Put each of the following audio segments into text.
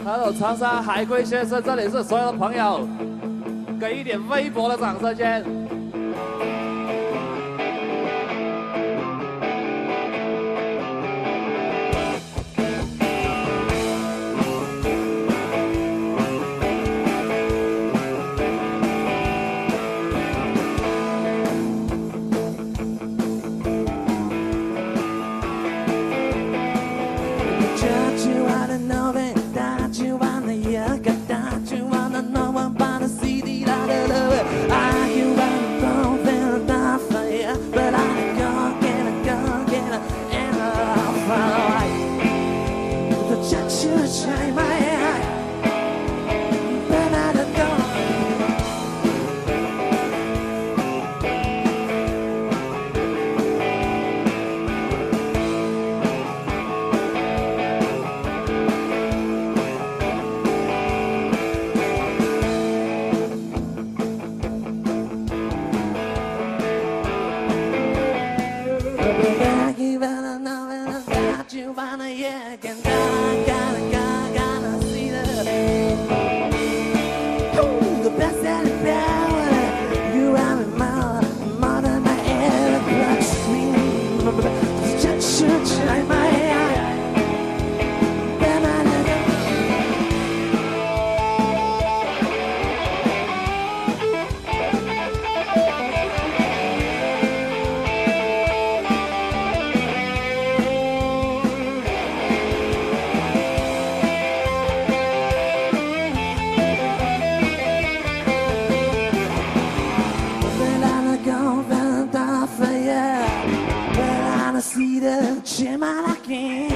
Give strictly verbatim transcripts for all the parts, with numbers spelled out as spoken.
Hello， 长沙海龟先生，这里是所有的朋友，给一点微薄的掌声先。See the gem I like it,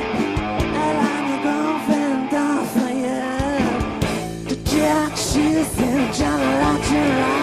I like the girlfriend of fire. The jack she's in Jala